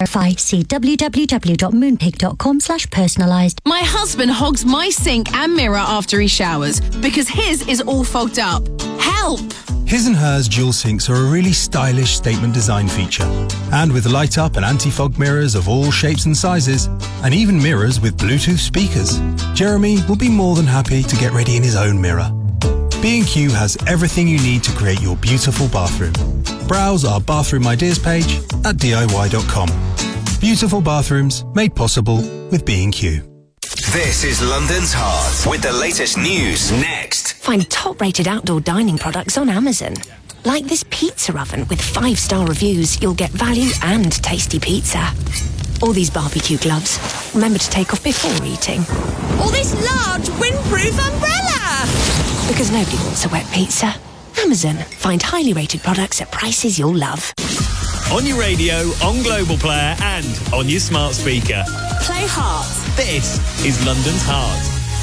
verify. See www.moonpig.com/personalised. My husband hogs my sink and mirror after he showers because his is all fogged up. Help! His and Hers dual sinks are a really stylish statement design feature. And with light up and anti-fog mirrors of all shapes and sizes, and even mirrors with Bluetooth speakers, Jeremy will be more than happy to get ready in his own mirror. B&Q has everything you need to create your beautiful bathroom. Browse our bathroom ideas page at DIY.com. Beautiful bathrooms made possible with B&Q. This is London's Heart with the latest news next. Find top-rated outdoor dining products on Amazon. Like this pizza oven with 5-star reviews, you'll get value and tasty pizza. All these barbecue gloves. Remember to take off before eating. All this large windproof umbrella! Because nobody wants a wet pizza. Amazon. Find highly rated products at prices you'll love. On your radio, on Global Player and on your smart speaker. Play Heart. This is London's Heart.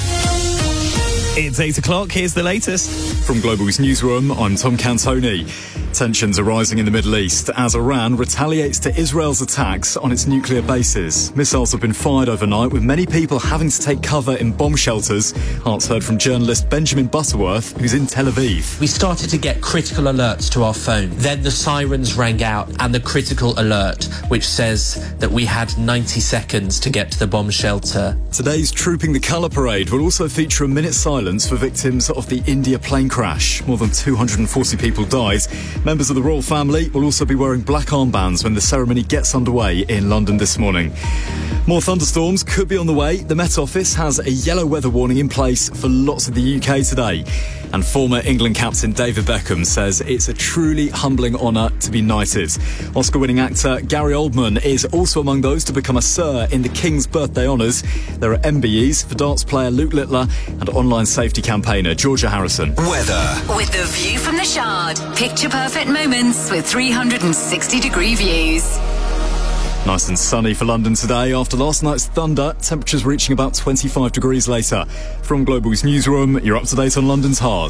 It's 8 o'clock. Here's the latest. From Global's newsroom, I'm Tom Cantoni. Tensions are rising in the Middle East as Iran retaliates to Israel's attacks on its nuclear bases. Missiles have been fired overnight, with many people having to take cover in bomb shelters. Hearts heard from journalist Benjamin Butterworth, who's in Tel Aviv. We started to get critical alerts to our phone. Then the sirens rang out and the critical alert, which says that we had 90 seconds to get to the bomb shelter. Today's Trooping the Colour Parade will also feature a minute's silence for victims of the India plane crash. More than 240 people died. Members of the royal family will also be wearing black armbands when the ceremony gets underway in London this morning. More thunderstorms could be on the way. The Met Office has a yellow weather warning in place for lots of the UK today. And former England captain David Beckham says it's a truly humbling honour to be knighted. Oscar-winning actor Gary Oldman is also among those to become a Sir in the King's Birthday Honours. There are MBEs for darts player Luke Littler and online safety campaigner Georgia Harrison. Weather. With the view from the Shard. Picture perfect moments with 360-degree views. Nice and sunny for London today after last night's thunder. Temperatures reaching about 25 degrees later. From Global's newsroom, you're up to date on London's Heart.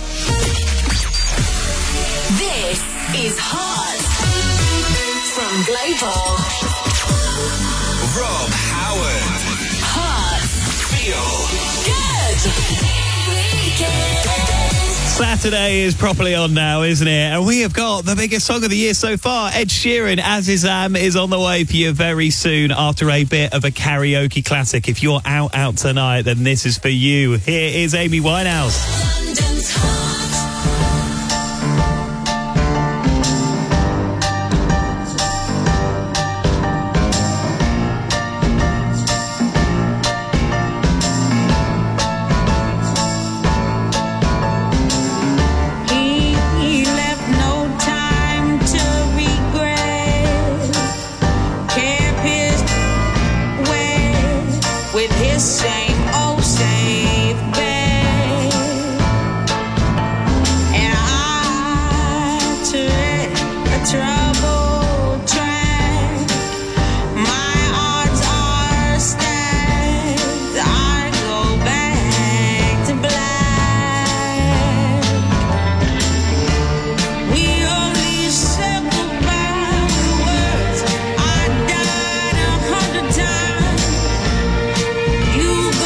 This is Heart from Global. Rob Howard. Heart. Feel Good. Saturday is properly on now, isn't it? And we have got the biggest song of the year so far. Ed Sheeran, Azizam, is on the way for you very soon after a bit of a karaoke classic. If you're out tonight, then this is for you. Here is Amy Winehouse. London's Heart. Same old safe bed. You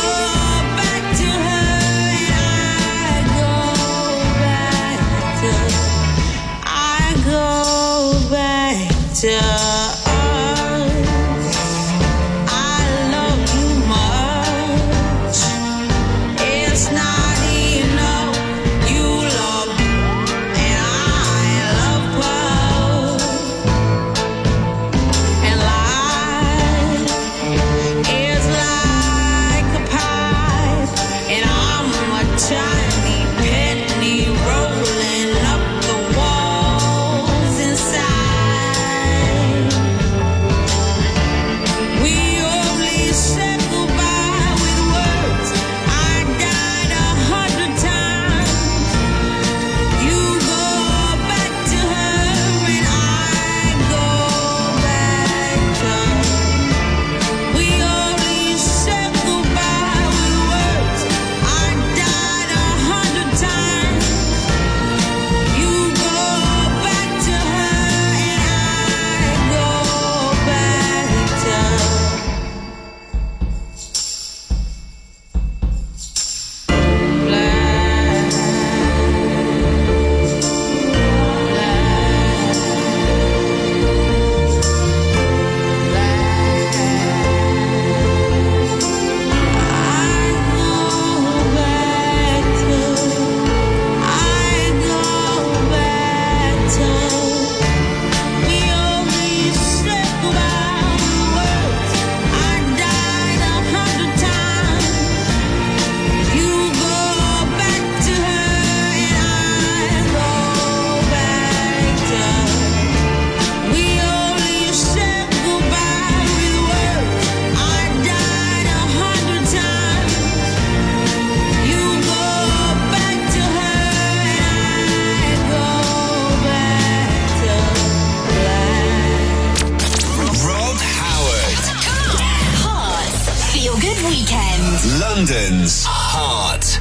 London's heart.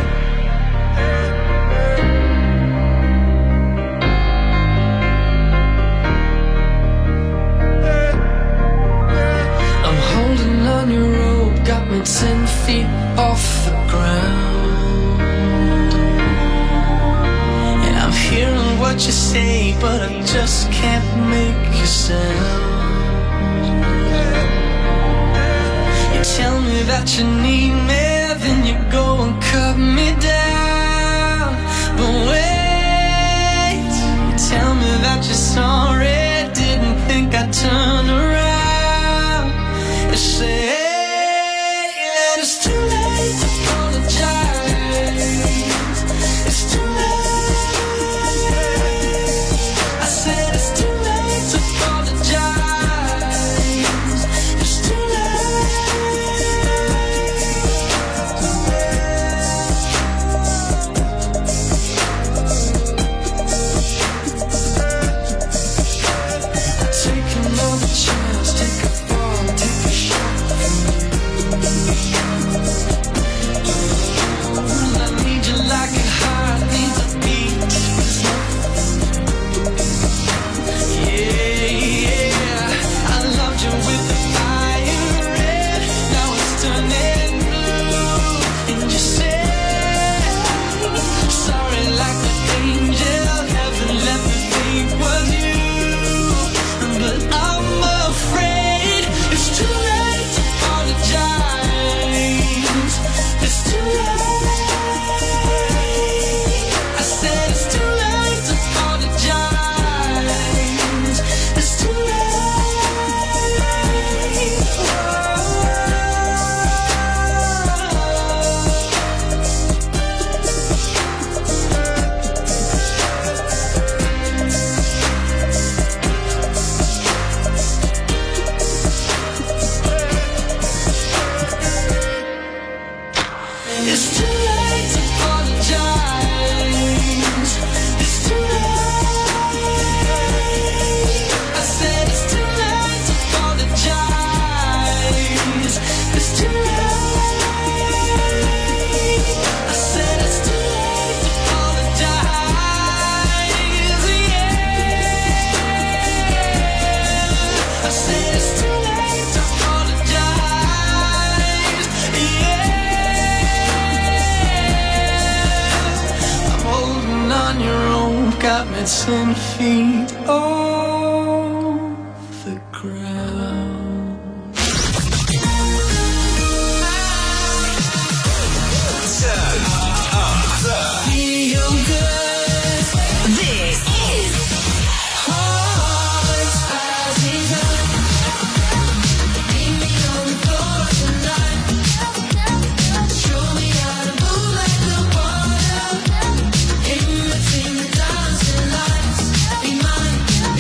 I'm holding on your rope, got me 10 feet off the ground. And I'm hearing what you say, but I just can't make a sound. Tell me that you need me, then you go and cut me down. But wait, you tell me that you're sorry, didn't think I'd turn around. You say that it's too late to apologize. It's too late. I said it's too late to apologize. It's too late. Got me 10 feet off the ground. Turn up the Feel good. This is Hearts as it hurt. Leave me on the floor tonight. Show me how to move like the water. In between the dancing lights. Be mine,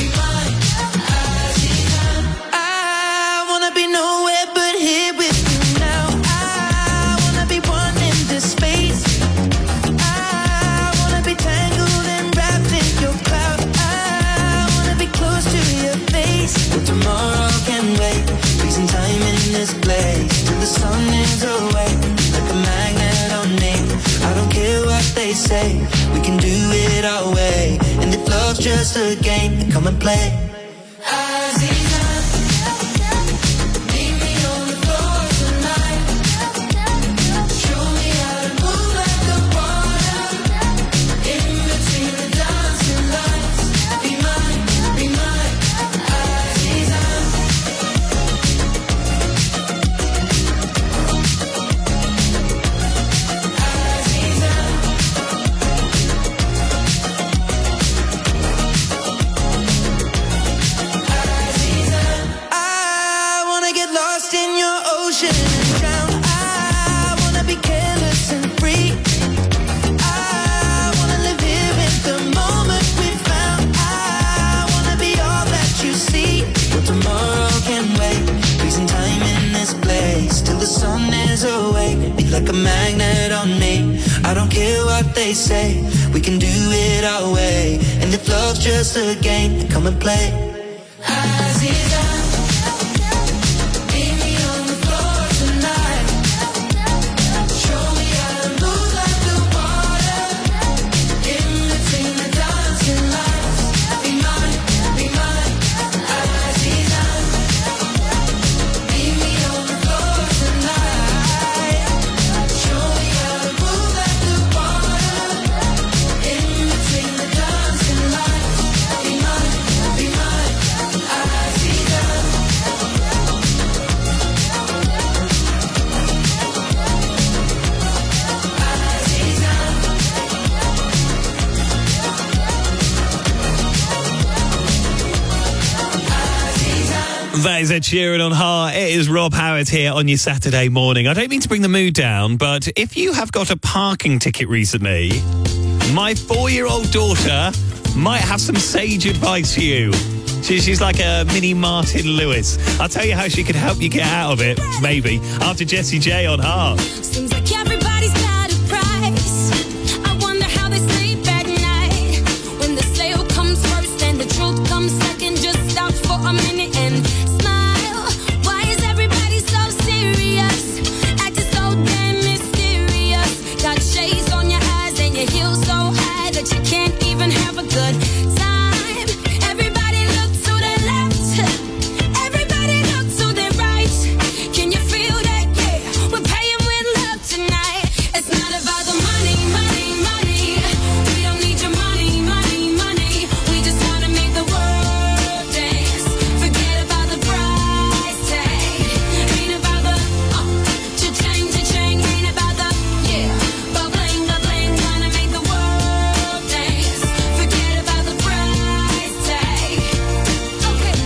as it hurt. I wanna be nowhere but here with you now. I wanna be one in this space. I wanna be tangled and wrapped in your cloud. I wanna be close to your face. But tomorrow can wait. Freezing time in this place till the sun is away. Like a magnet on me. I don't care what they say. We can do it our way. And if love's just a game, then come and play. Leave me on the floor tonight. Show me how to move like the water. In between the dancing lights. Be mine, Aziza. I wanna get lost in your ocean and drown. I wanna be careless and free. I wanna live here in the moment we found. I wanna be all that you see. But tomorrow can wait. Freezing time in this place till the sun is awake. Be like a magnet on me. I don't care what they say. We can do it our way. And if love's just a game, then come and play. Aziza. Leave me on the floor tonight. Ed Sheeran on Heart. It is Rob Howard here on your Saturday morning. I don't mean to bring the mood down, but if you have got a parking ticket recently, my 4-year-old daughter might have some sage advice for you. She's like a mini Martin Lewis. I'll tell you how she could help you get out of it, maybe, after Jessie J on Heart. Seems like everybody's got a price. I wonder how they sleep at night. When the sale comes first and the truth comes second, just stop for a minute and smile. Why is everybody so serious? Acting so damn mysterious. Got shades on your eyes and your heels so high that you can't even have a good time. Everybody look to the left. Everybody look to the right. Can you feel that? Yeah, we're paying with love tonight. It's not about the money, money, money. We don't need your money, money, money. We just wanna make the world dance. Forget about the price tag. Ain't about the cha-ching, cha-ching. Ain't about the ba-bling, ba-bling. Wanna make the world dance. Forget about the price tag. Okay,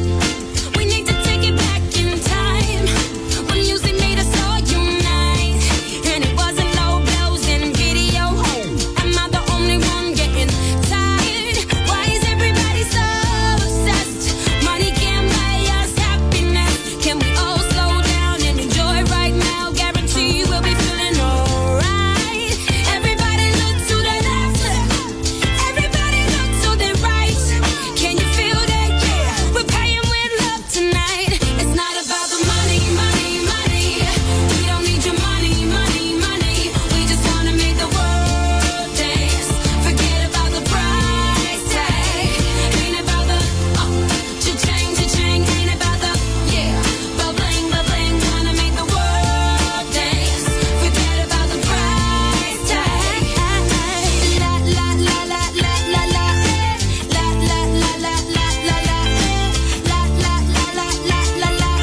we need to take it back in time when music made us all unite, and it wasn't low blows and video. Am I the only one getting tired? Why is everybody so obsessed? Money can't buy us happiness. Can we all slow down and enjoy right now? Guarantee we'll be feeling alright. Everybody look to the left. Everybody look to the right. Can you feel that? Yeah, we're paying with love tonight. It's not about the money, money, money. We don't need your money, money, money. We just wanna make the world dance. Forget about the price tag. Ain't about the cha-ching, cha-ching. Ain't about the ba-bling, ba-bling. Wanna make the world dance. Forget about the price tag. La la la la la la la. La la la la la la la. La la la la la la la.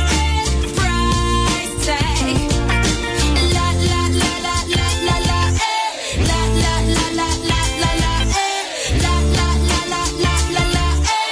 Price tag. La la la la la la la. La la la la la la la. La la la la la la la.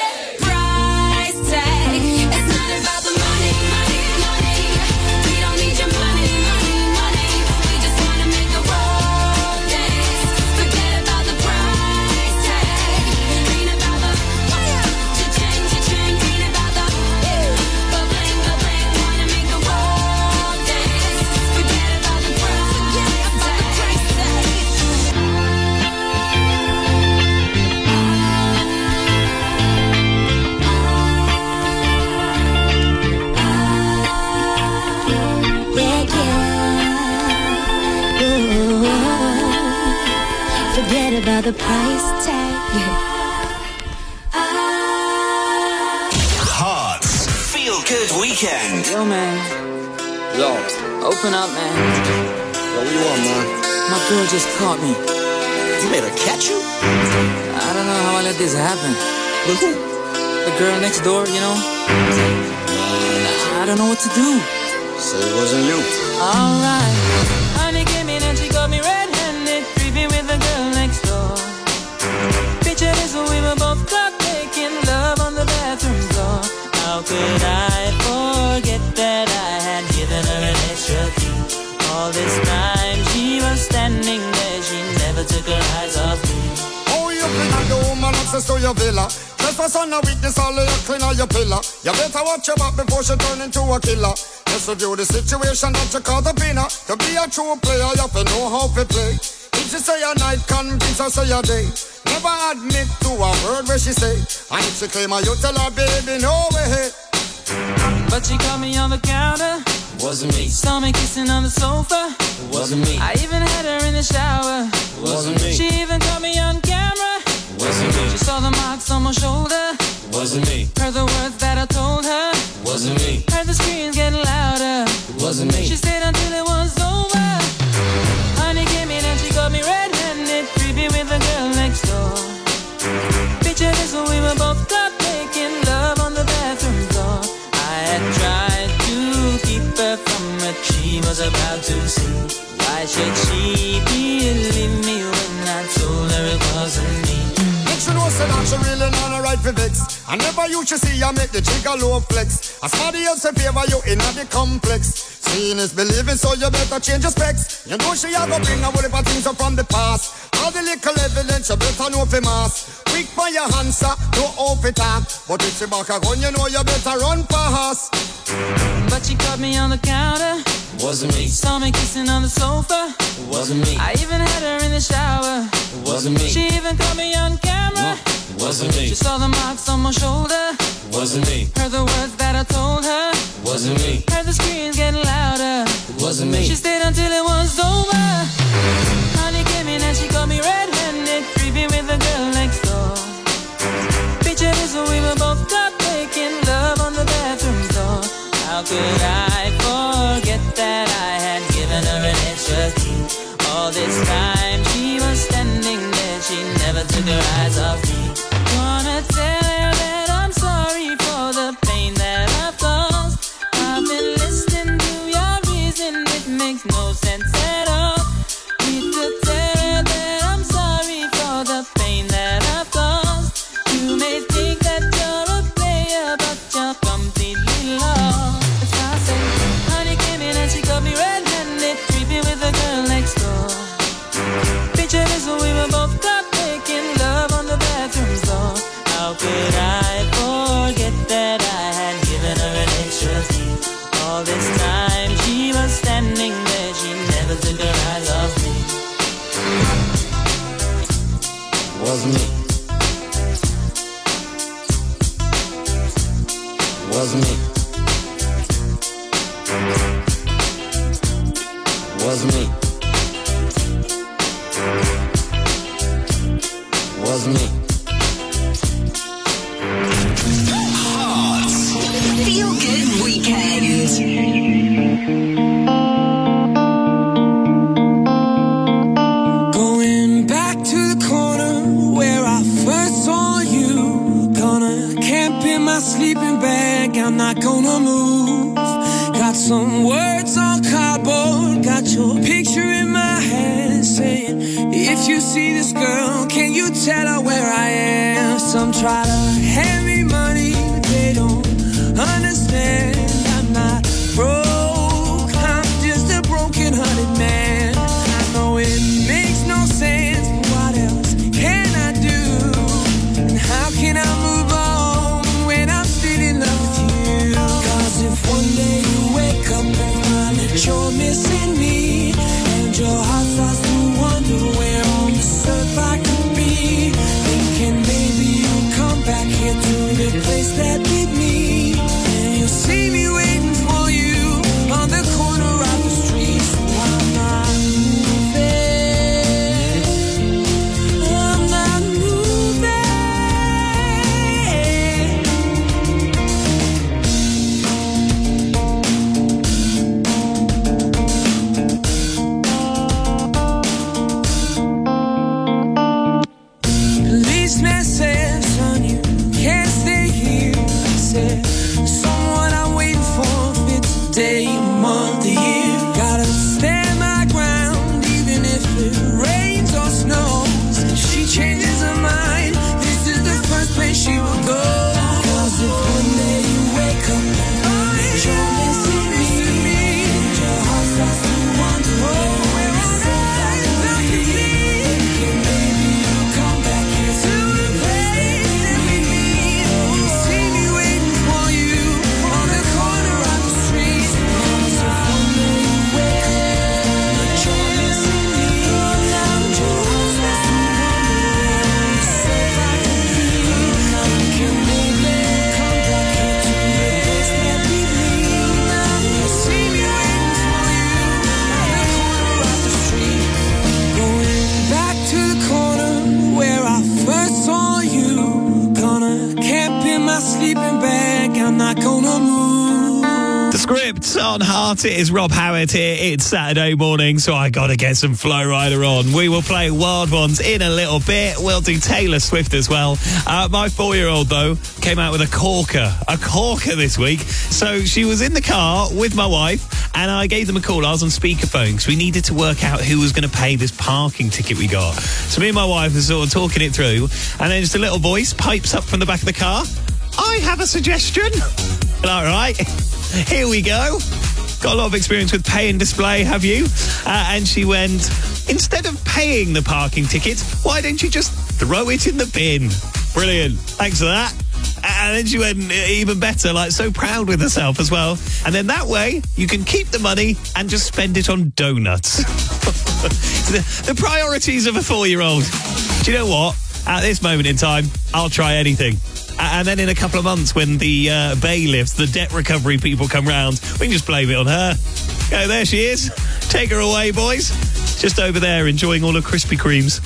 Price tag. It's not about the money, money, money. We don't need your money, money, money. We just wanna make the world dance. Forget about the price tag. Ain't about the cha-ching, cha-ching. Ain't about the ba-bling, ba-bling. Wanna make the world dance. Forget about the price Forget about the price tag. Hearts Feel Good Weekend. Yo, man. Yo, open up, man. Yo, what you want, man? My girl just caught me. You made her catch you? I don't know how I let this happen. With who? The girl next door, you know? I don't know what to do. Say it wasn't you. Alright. Honey came in and she got me red-handed, creepy with the girl next door. Picture this, we were both caught making love on the bathroom floor. How could I forget that I had given her an extra key? All this time she was standing there, she never took her eyes off me. Oh, you bring a the woman access to your villa. Trespass on a weakness, all of your clean on your pillar. You better watch your back before she turn into a killer. Just review the situation that you call the winner. To be a true player, you have to know how to play. If she say a night, convince her say a day. Never admit to a word where she say. And if she claim her, you tell her, baby, no way. But she caught me on the counter. Wasn't me. Saw me kissing on the sofa. Wasn't me. I even had her in the shower. Wasn't me. She even caught me on camera. Wasn't me. She saw the marks on my shoulder. Wasn't me. Heard the words that I told her. Wasn't me. Heard the screams getting louder. Wasn't me. She stayed until it was over. Honey came in and she got me red-handed, creepy with the girl next door. Picture this, we were both caught making love on the bathroom floor. I had tried to keep her from what she was about to see. Why should she believe me when I told her it wasn't me? Make sure know say that she really not a right for vex. I never used to see you make the jigger low flex. As somebody else in favor you in the complex. Seeing is believing, so you better change your specs. You know she a go bring a whole heap of things up from the past. All the little evidence you better know for mass. Quick for your answer, no off it talk. But if she back a gun, you know you better run fast. But she caught me on the counter. Wasn't me. Saw me kissing on the sofa. Wasn't me. I even had her in the shower. Wasn't me. She even caught me on camera. Wasn't me. She saw the marks on my shoulder. Wasn't me. Heard the words that I told her. Wasn't me. Heard the screams getting louder. Wasn't me. She stayed until it was over. Honey came in and she caught me red-handed, creepy with the girl next door. Picture this, we were both caught making love on the bathroom door. How could I forget that I had given her an extra key? All this time she was standing there, she never took her eyes off me. Wanna tell her that I'm sorry for the pain that I've caused. I've been listening to your reason, it makes no sense at all. Need to tell her that I'm sorry for the pain that I've caused. You may think that you're a player, but you're completely lost. That's why I say, honey came in and she got me red-handed, creepy with the girl next door. Picture this, we were both caught making love on the bathroom floor. How could I forget that I had given her an extra key? All this time she was standing there, she never took her eyes off me. Wasn't me. Wasn't me. Wasn't me. Wasn't me. Feel Good Weekend. Going back to the corner where I first saw you. Gonna camp in my sleeping bag, I'm not gonna move. Got some words on cardboard, got your picture in my hand, saying, if you see this girl, can you tell her where I am? Some try to hand me money, they don't understand. I'm not broke, I'm just a broken-hearted man. I know it makes no sense, but what else can I do? And how can I move on when I'm still in love with you? 'Cause if one day you wake up and find that you're missing me, and your heart starts to wonder where on this earth I could be, thinking maybe you'll come back here to replace that with me, and you'll see me waiting for you on the corner of the street. So I'm not moving, I'm not moving. Policeman said, son, you can't stay here. I said, someone I'm waiting for fits a day, a month, a year. Gotta stand my ground, even if it rains or snows. If she changes her mind, this is the first place she will go. 'Cause if one day you wake up and find that you're missing me, and your heart starts to wonder where on earth I could be, thinking maybe you'll come back here to replace that with me. You see me waiting for you on the corner of the street. 'Cause if one day you wake up and you're missing me, and your heart starts to wonder where on earth I could be, thinking maybe you'll come back here to replace that with me. You see me waiting for you on the corner of the street. Going back to the corner where I first saw you. Gonna camp in my sleeping bag, I'm not gonna move. The script on Heart, it is Rob Howard here. It's Saturday morning, so I gotta get some Flow Rider on. We will play Wild Ones in a little bit. We'll do Taylor Swift as well. My 4-year-old, though, came out with a corker this week. So she was in the car with my wife, and I gave them a call. I was on speakerphone because we needed to work out who was going to pay this parking ticket we got. So me and my wife were sort of talking it through, and then just a little voice pipes up from the back of the car. I have a suggestion. All right, here we go. Got a lot of experience with pay and display, have you? And she went, instead of paying the parking ticket, why don't you just throw it in the bin? Brilliant. Thanks for that. And then she went even better, like so proud with herself as well. And then that way, you can keep the money and just spend it on donuts. The priorities of a 4-year-old. Do you know what? At this moment in time, I'll try anything. And then in a couple of months, when the bailiffs, the debt recovery people come round, we can just blame it on her. Oh, there she is. Take her away, boys. Just over there, enjoying all her Krispy Kremes.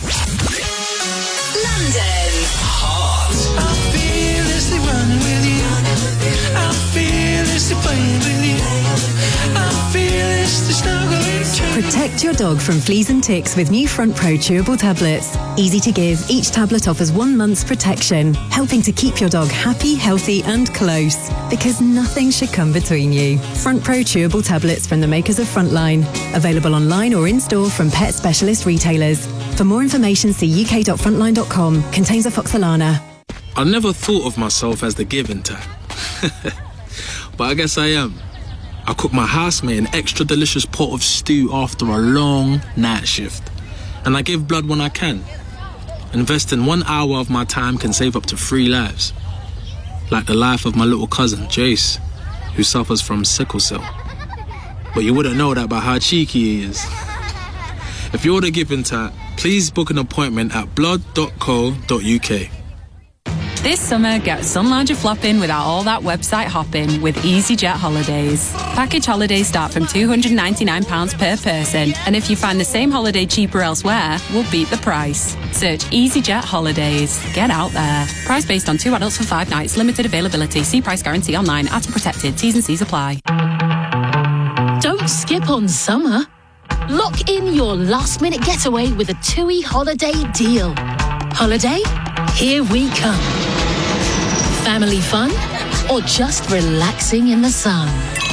London. I fearlessly run with you. I fearlessly play with you. I fearlessly snuggle into. Protect your dog from fleas and ticks with new Front Pro chewable tablets. Easy to give, each tablet offers 1 month's protection, helping to keep your dog happy, healthy and close. Because nothing should come between you. Front Pro chewable tablets from the makers of Frontline. Available online or in-store from pet specialist retailers. For more information, see uk.frontline.com. Contains afoxolana. I never thought of myself as the giving type. But I guess I am. I cook my housemate an extra delicious pot of stew after a long night shift. And I give blood when I can. Investing 1 hour of my time can save up to 3 lives. Like the life of my little cousin, Jace, who suffers from sickle cell. But you wouldn't know that by how cheeky he is. If you're the giving type, please book an appointment at blood.co.uk. This summer, get Sunlarger flopping without all that website hopping with EasyJet Holidays. Package holidays start from £299 per person, and if you find the same holiday cheaper elsewhere, we'll beat the price. Search EasyJet Holidays. Get out there. Price based on 2 adults for 5 nights. Limited availability. See price guarantee online. Atom protected. T's and C's apply. Don't skip on summer. Lock in your last-minute getaway with a TUI holiday deal. Holiday? Here we come. Family fun? Or just relaxing in the sun?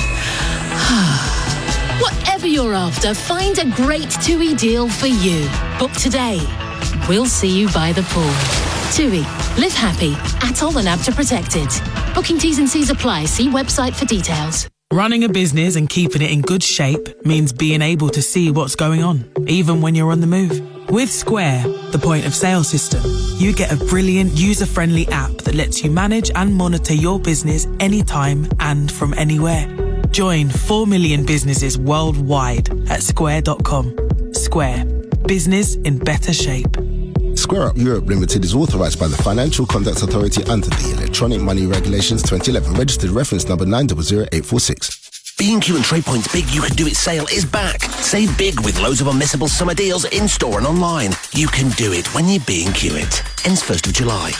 Whatever you're after, find a great TUI deal for you. Book today. We'll see you by the pool. TUI. Live happy. Atoll and ABTA protected. Booking T's and C's apply. See website for details. Running a business and keeping it in good shape means being able to see what's going on, even when you're on the move. With Square, the point of sale system, you get a brilliant user-friendly app that lets you manage and monitor your business anytime and from anywhere. Join 4 million businesses worldwide at square.com. Square. Business in better shape. Square Up Europe Limited is authorised by the Financial Conduct Authority under the Electronic Money Regulations 2011, registered reference number 900846. B&Q and TradePoint's Big You Can Do It sale is back. Save big with loads of unmissable summer deals in-store and online. You can do it when you B&Q it. Ends 1st of July.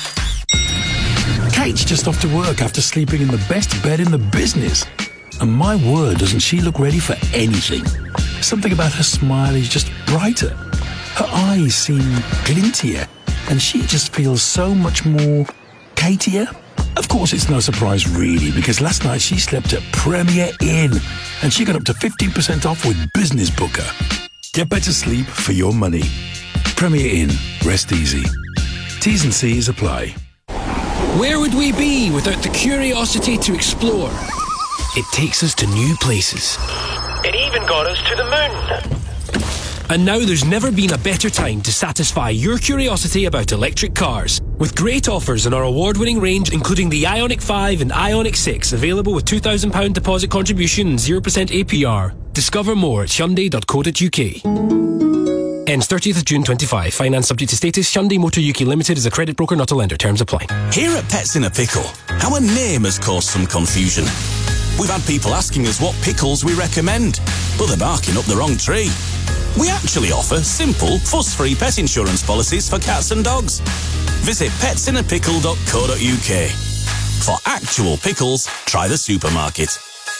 Kate's just off to work after sleeping in the best bed in the business. And my word, doesn't she look ready for anything. Something about her smile is just brighter. Her eyes seem glintier, and she just feels so much more Katier. Of course, it's no surprise really, because last night she slept at Premier Inn, and she got up to 15% off with Business Booker. Get better sleep for your money. Premier Inn. Rest easy. T's and C's apply. Where would we be without the curiosity to explore? It takes us to new places. It even got us to the moon. And now there's never been a better time to satisfy your curiosity about electric cars. With great offers in our award-winning range, including the Ioniq 5 and Ioniq 6, available with £2,000 deposit contribution and 0% APR. Discover more at Hyundai.co.uk. Ends 30th of June 25. Finance subject to status. Hyundai Motor UK Limited is a credit broker, not a lender. Terms apply. Here at Pets in a Pickle, our name has caused some confusion. We've had people asking us what pickles we recommend, but they're barking up the wrong tree. We actually offer simple, fuss-free pet insurance policies for cats and dogs. Visit petsinaapickle.co.uk. For actual pickles, try the supermarket.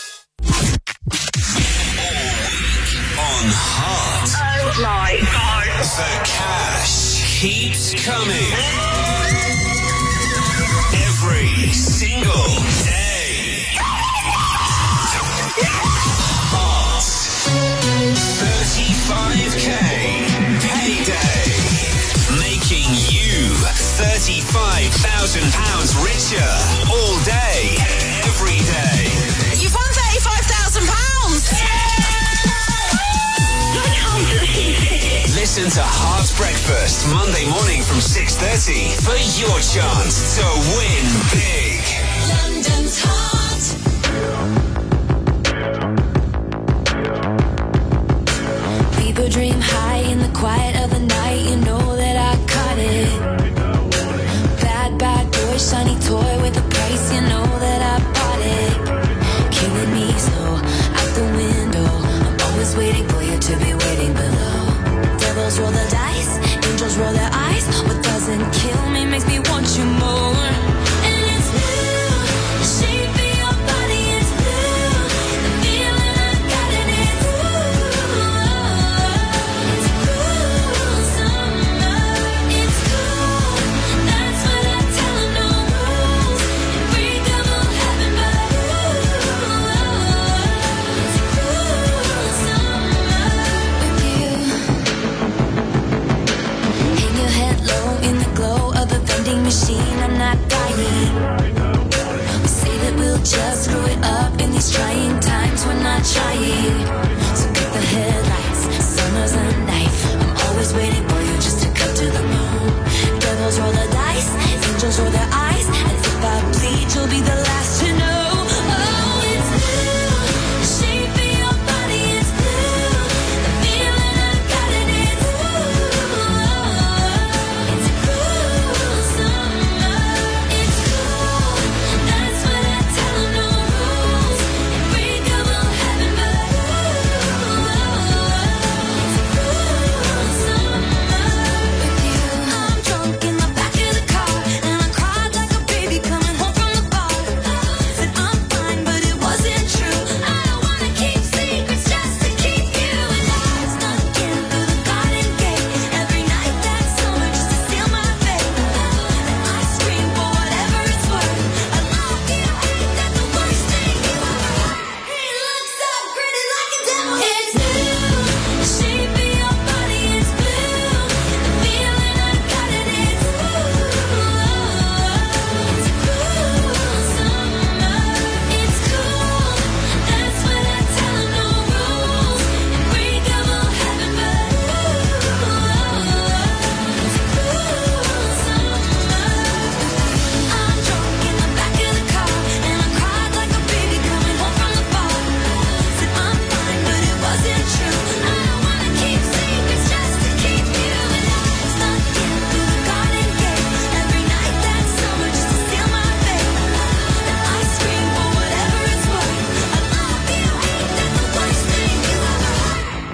On Heart. Oh my God. The cash keeps coming. Every single day. Heart. 35k payday. Making you £35,000 richer. All day, every day. You've won £35,000! I can't believe it. Listen to Hearts Breakfast, Monday morning from 6:30 for your chance to win big. London's Heart. People dream high in the quiet of the night. You know that I caught it. Bad, bad boy, shiny toy with a price. You know that I bought it. Killing me slow out the window. I'm always waiting for you to be waiting below. Devils roll the dice, angels roll their eyes. What doesn't kill me makes me want you more. And it's blue, the shape of your body is blue. The feeling I got in it, it's cool summer. It's cool, that's what I tell 'em, no rules. Unbreakable heaven, but it's cool summer with you. Hang your head low in the glow of the vending machine. I'm not dying. We say that we'll just screw it up in these trying times. We're not trying. So cut the headlights. Summer's a knife. I'm always waiting for you just to cut to the moon. Devils roll the dice. Angels roll their eyes. And if I bleed, you'll be the last to know. Oh, it's blue. The shape of your body is blue. The feeling I got in it, it's cool summer. It's cool, that's what I tell 'em, no rules. Unbreakable heaven, but it's cool summer with you. I'm drunk in the back of the car, and I cried like a baby coming home from the bar. Said I'm fine, but it wasn't true. I don't wanna keep secrets just to keep you. And I snuck in through the garden gate every night that summer just to steal my fate. And I scream for whatever it's worth. I love you, ain't that the worst thing you ever heard? He looks so pretty like a devil. It's blue, the shape of your body is blue. The feeling I got in it, it's cool summer. It's cool, that's what I tell 'em, no rules. Unbreakable heaven, but it's cool summer. I'm drunk in the back of the car, and I cried like a baby coming home from the bar. Said I'm fine, but it wasn't true. I don't wanna keep secrets just to keep you. And I snuck in through the garden gate every night that summer just to steal my fate. And I scream for whatever it's worth. I love you, ain't that the worst thing you ever heard?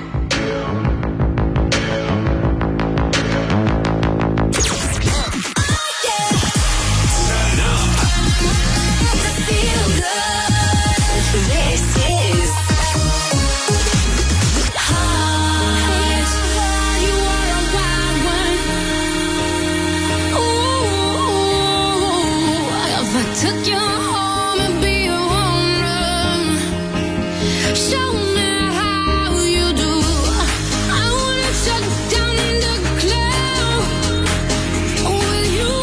Feel good. This is Heart. You are a wild one. Ooh, if I took you home and be your owner, show me how you do. I wanna shut down the club with you.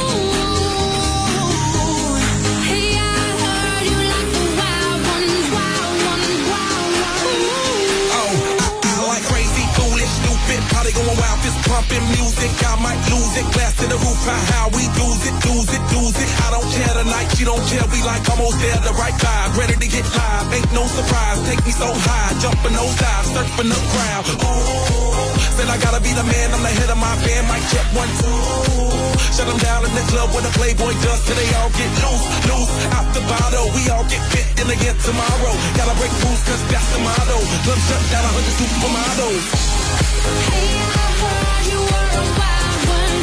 Hey, I heard you like the wild ones, wild ones, wild ones. Oh, I like crazy, foolish, stupid, probably going wild, fist pumping music. I might lose it, glass to the roof, how we lose it, lose it, lose it. I don't care tonight, she don't care, we like almost there, the right vibe, ready to get live, ain't no surprise, take me so high, jumping those dives, surfing the crowd. Oh, said I gotta be the man, I'm the head of my band, mic check 1, 2. Shut them down in the club where the Playboy does, till they all get loose, loose, out the bottle, we all get fit in again tomorrow. Gotta break rules, cause that's the motto, club shut down 100 supermodels. Hey, I heard you were a wild one.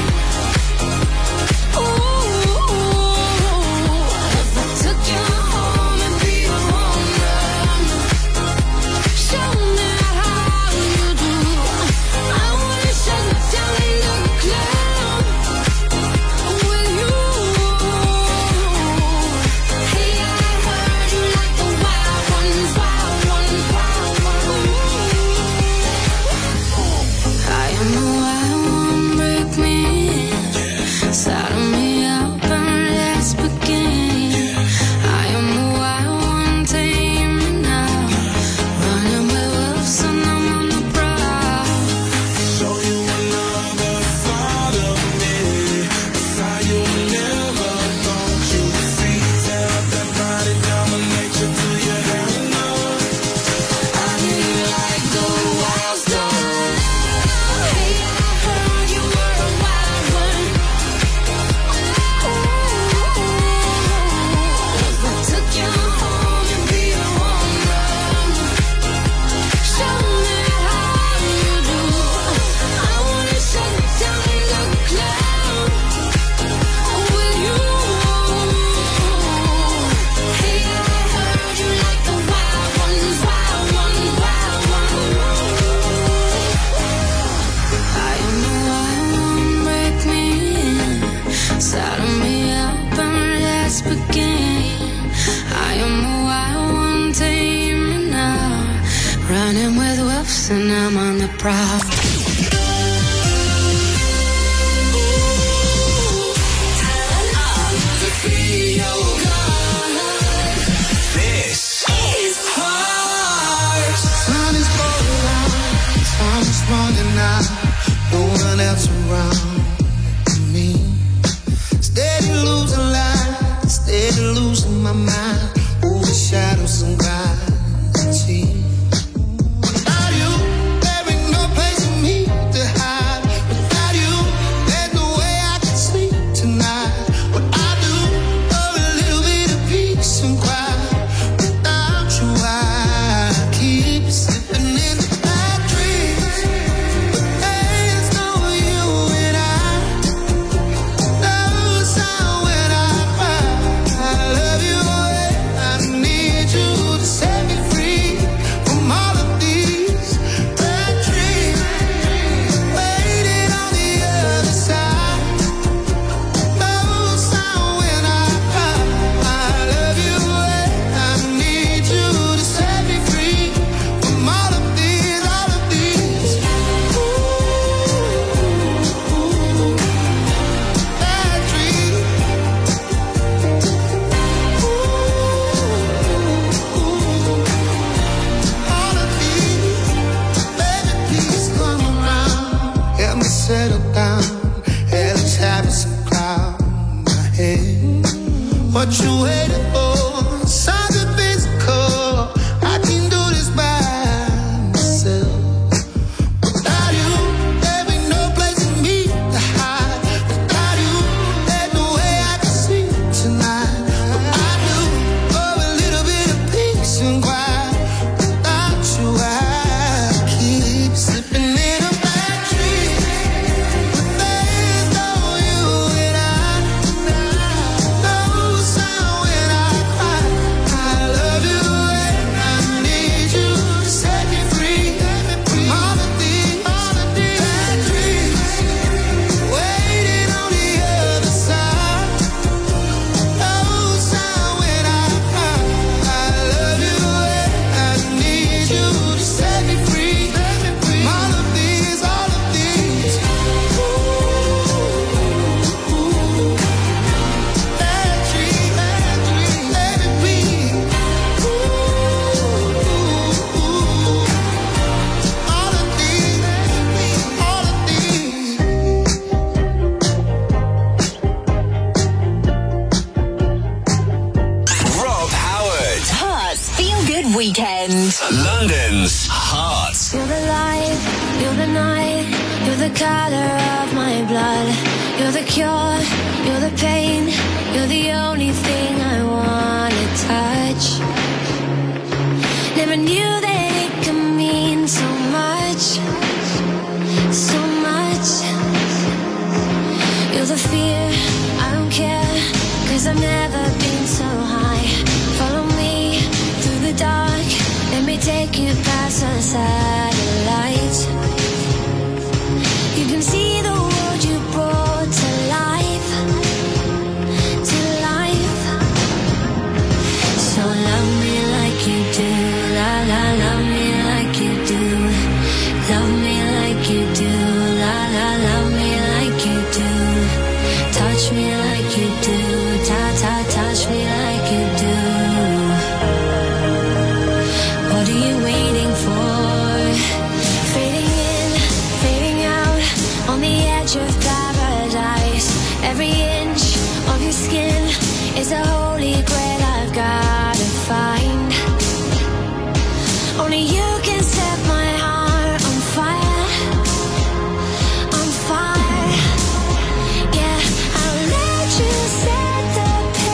Ooh, if I took you home and be your owner, show me how you do. I wanna shut down the club with you. Hey, I heard you like the wild ones, wild ones, wild ones. I am the wild one. running with wolves and I'm on the prowl. This is hard. Time is going out, time is running out. No one else around me. Steady losing life, steady losing my mind. Overshadow some gravity. Without you, there ain't no place for me to hide. Without you, there's no way I can sleep tonight. What I do for a little bit of peace and quiet. Without you, I keep slipping into bad dreams. But there's no you and I. No sound when I cry. I love you and I need you to set me free from all of these bad dreams. Waiting on the other side. No sound when I cry. I love you and I need you to set me free from all of these bad dreams. All of these, baby, please come around. Help me settle down. Heaven's having some cloud in my head. What you waiting for? Something physical. I can do this by myself. Without you, there ain't no place for me to hide. Without you, there's no way I can sleep tonight. What I do for a little bit of peace and quiet. Without you, I keep slipping in a bad dream. But there's no you and I. No sound when I cry. I love you and I need you to set me free from all of these bad dreams. Waiting on the other side. No sound when I cry. I love you and I need you to set me free from all of these bad dreams. Let it be. All of these. Rob Howard, Hearts Feel Good Weekend. London's Heart. You're the light, you're the night, you're the color of my blood. You're the cure, you're the pain, you're the only thing I wanna touch. Never knew that it could mean so much, so much. You're the fear, I don't care, 'cause I've never been so high. Follow me through the dark, let me take you past the satellites. You can see the world you brought to life, to life. So love me like you do, la la, love me like you do. Love me like you do, la la, love me like you do. Touch me like you do, ta ta, touch me like you do. What are you waiting for? Fading in, fading out, on the edge of paradise. Every inch of your skin is a holy grail I've gotta find. Only you can set my heart on fire, on fire. Yeah, I'll let you set the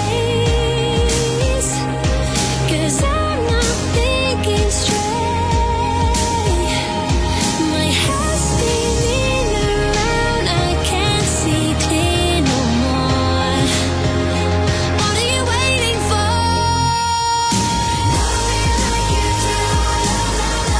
pace, 'cause I'm not thinking straight. My head's spinning around, I can't see clear no more. What are you waiting for? Love me like you do, la la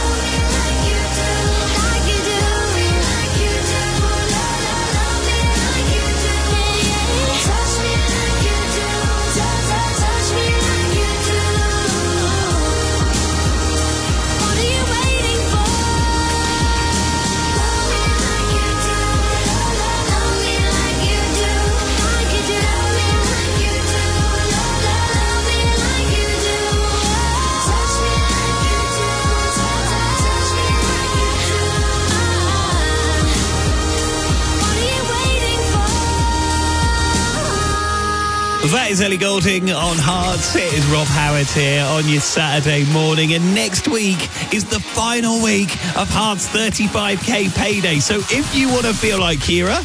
That is Ellie Goulding on Hearts. It is Rob Howard here on your Saturday morning. And next week is the final week of Hearts 35k payday. So if you want to feel like Kira,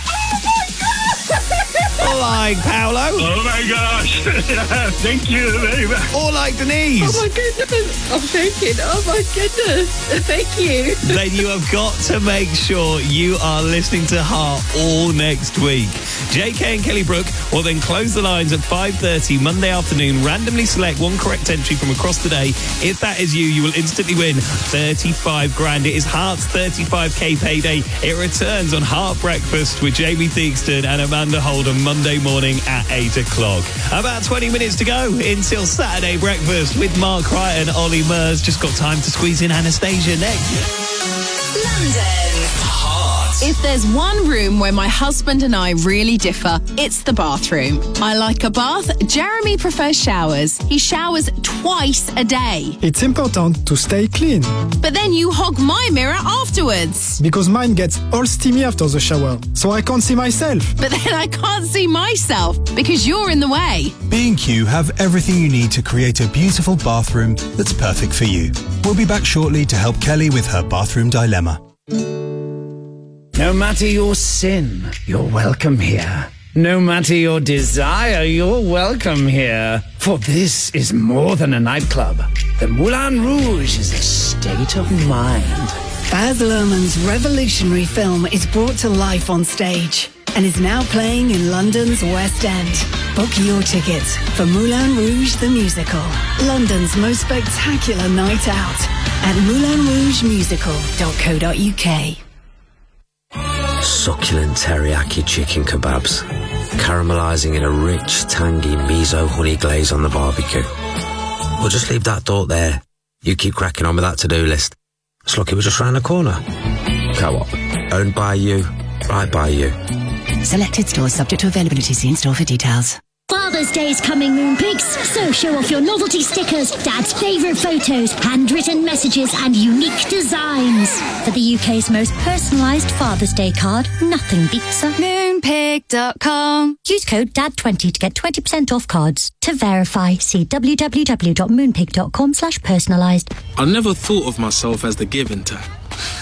or like Paolo, oh my gosh, thank you very much. Or like Denise, oh my goodness, I'm shaking. Oh my goodness, thank you. Then you have got to make sure you are listening to Heart all next week. JK and Kelly Brook will then close the lines at 5:30 Monday afternoon, randomly select one correct entry from across the day. If that is you, you will instantly win 35 grand. It is Heart's 35k payday. It returns on Heart Breakfast with Jamie Theakston and Amanda Holden Monday morning at 8 o'clock. About 20 minutes to go until Saturday Breakfast with Mark Wright and Ollie Murs. Just got time to squeeze in Anastasia next. London. If there's one room where my husband and I really differ, it's the bathroom. I like a bath. Jeremy prefers showers. He showers twice a day. It's important to stay clean. But then you hog my mirror afterwards. Because mine gets all steamy after the shower, so I can't see myself. But then I can't see myself because you're in the way. B&Q have everything you need to create a beautiful bathroom that's perfect for you. We'll be back shortly to help Kelly with her bathroom dilemma. No matter your sin, you're welcome here. No matter your desire, you're welcome here. For this is more than a nightclub. The Moulin Rouge is a state of mind. Baz Luhrmann's revolutionary film is brought to life on stage and is now playing in London's West End. Book your tickets for Moulin Rouge the Musical, London's most spectacular night out at moulinrougemusical.co.uk. Succulent teriyaki chicken kebabs, caramelizing in a rich, tangy miso honey glaze on the barbecue. We'll just leave that thought there. You keep cracking on with that to-do list. It's lucky we're just round the corner. Co-op, owned by you, right by you. Selected stores subject to availability. See in-store for details. Father's Day is coming, Moonpigs, so show off your novelty stickers, Dad's favourite photos, handwritten messages and unique designs. For the UK's most personalised Father's Day card, nothing beats a Moonpig.com. Use code DAD20 to get 20% off cards. To verify, see www.moonpig.com/personalised. I never thought of myself as the giving type.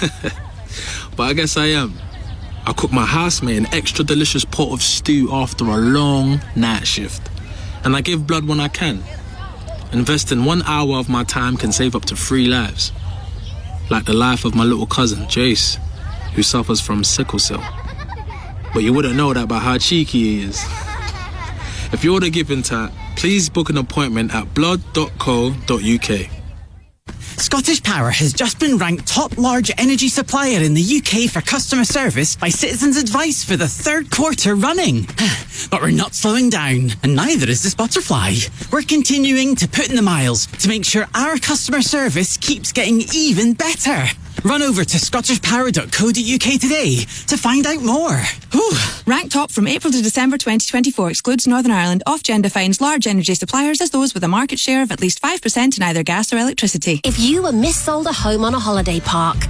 But I guess I am. I cook my housemate an extra delicious pot of stew after a long night shift. And I give blood when I can. Investing 1 hour of my time can save up to 3 lives. Like the life of my little cousin, Jace, who suffers from sickle cell. But you wouldn't know that by how cheeky he is. If you're the giving type, please book an appointment at blood.co.uk. Scottish Power has just been ranked top large energy supplier in the UK for customer service by Citizens Advice for the 3rd quarter running. But we're not slowing down, and neither is this butterfly. We're continuing to put in the miles to make sure our customer service keeps getting even better. Run over to scottishpower.co.uk today to find out more. Whew. Ranked top from April to December 2024 excludes Northern Ireland. Ofgem defines large energy suppliers as those with a market share of at least 5% in either gas or electricity. If you were missold a home on a holiday park,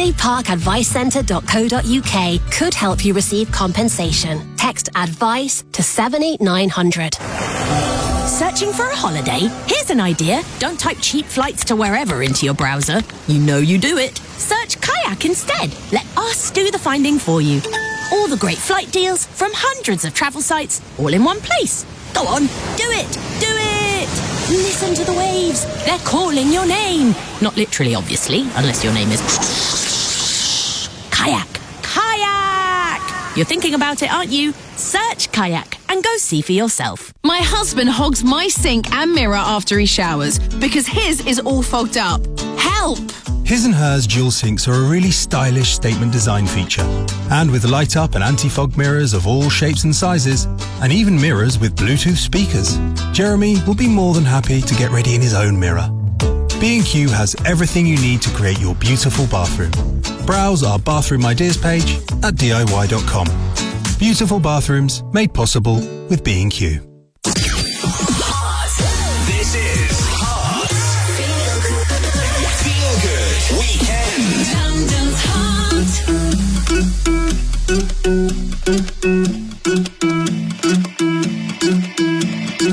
holidayparkadvicecentre.co.uk could help you receive compensation. Text ADVICE to 78900. Searching for a holiday? Here's an idea. Don't type cheap flights to wherever into your browser. You know you do it. Search Kayak instead. Let us do the finding for you. All the great flight deals from hundreds of travel sites, all in one place. Go on, do it! Do it! Listen to the waves. They're calling your name. Not literally, obviously, unless your name is Kayak. Kayak! You're thinking about it, aren't you? Search Kayak and go see for yourself. My husband hogs my sink and mirror after he showers because his is all fogged up. Help! His and Hers dual sinks are a really stylish statement design feature. And with light up and anti-fog mirrors of all shapes and sizes, and even mirrors with Bluetooth speakers, Jeremy will be more than happy to get ready in his own mirror. B&Q has everything you need to create your beautiful bathroom. Browse our bathroom ideas page at DIY.com. Beautiful bathrooms made possible with B&Q. This is Hearts. Feel Good Weekend. London's Heart.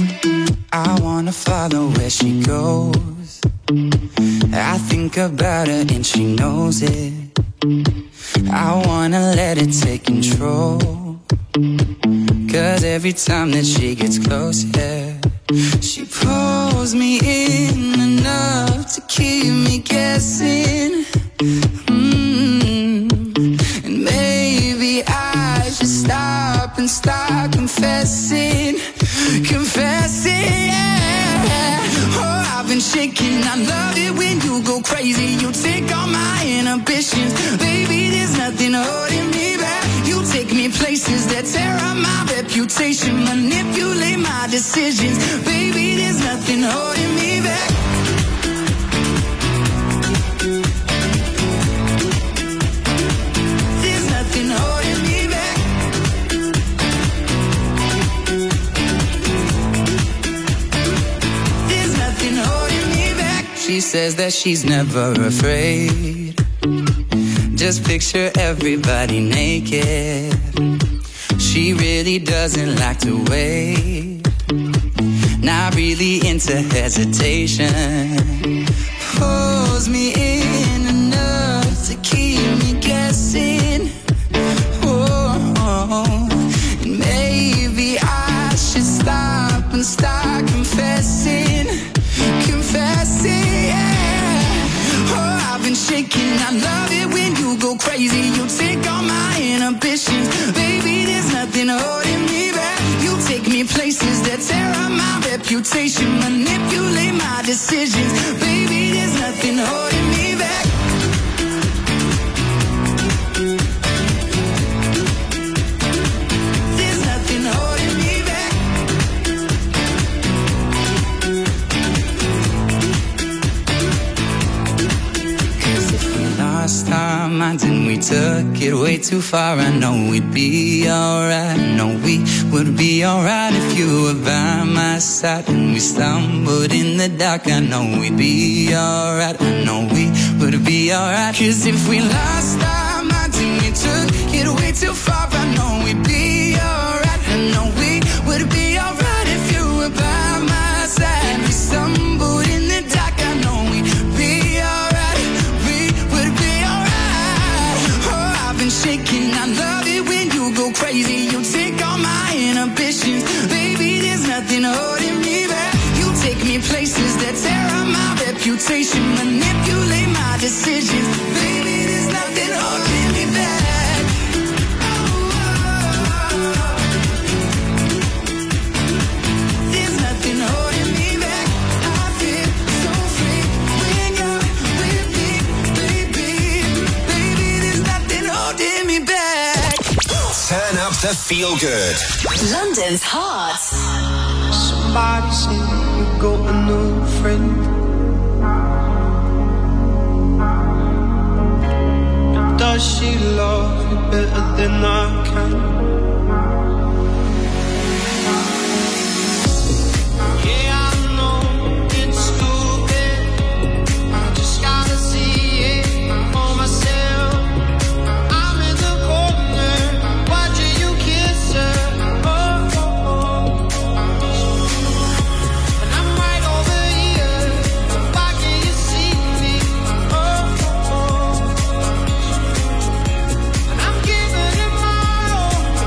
think about her and she knows it. I wanna let it take control. Cause every time that she gets close, yeah, she pulls me in enough to keep me guessing. And maybe I should stop and start confessing. Confessing, yeah. Oh, I've been shaking. I love it when you go crazy. You take all my inhibitions. Baby, there's nothing holding me back. You take me places that tear up my reputation. Manipulate my decisions. Baby, there's nothing holding me back. There's nothing holding me back. There's nothing holding me back. She says that she's never afraid. Just picture everybody naked. She really doesn't like to wait. Not really into hesitation. Pulls me in enough to keep me guessing. Oh, and maybe I should stop and start confessing. Confessing, yeah. Oh, I've been shaking. I love it when you go crazy. You take all my inhibitions. Baby, there's nothing holding me back. You take me places that tear up my reputation. Manipulate my decisions. Baby, there's nothing holding me back. There's nothing holding me back. Cause if we lost our minds and we took it way too far, I know we'd be alright. I know we would be alright if you were by my side. When we stumbled in the dark, I know we'd be alright. I know we would be alright. Cause if we lost our minds and we took it way too far, I know we'd be alright. I know we would be alright if you were by my side. We stumbled in the dark, I know we'd be alright. We would be alright. Oh, I've been shaking. I love it when you go crazy. You take all my inhibitions. Baby, there's nothing holding me back. You take me places that tear up my reputation. Manipulate my decisions. Baby, there's nothing holding me back. There's nothing holding me back. I feel so free when you're with me, baby. Baby, there's nothing holding me back. Turn up the feel good. London's Heart. Somebody say you got a new friend. Does she love you better than I can? Yeah, I know it's stupid. I just gotta see it for myself. I'm in the corner watching you kiss her. Oh, oh, oh. And I'm right over here. Why can't you see me? Oh, oh, oh. And I'm giving it my all.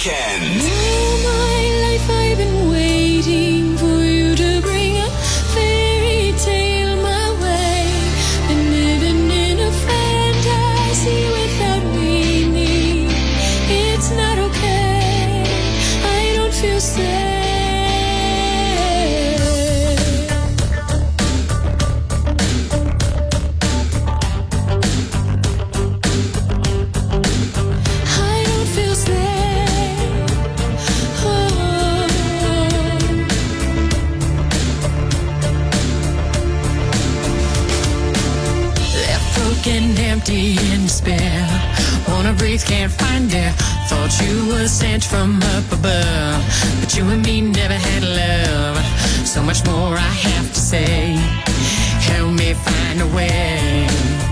weekend. All my life I've been waiting for you to bring a fairy tale my way. Been living in a fantasy without meaning. It's not okay. I don't feel safe. Empty in despair, wanna breathe, can't find air. Thought you were sent from up above, but you and me never had love. So much more I have to say. Help me find a way.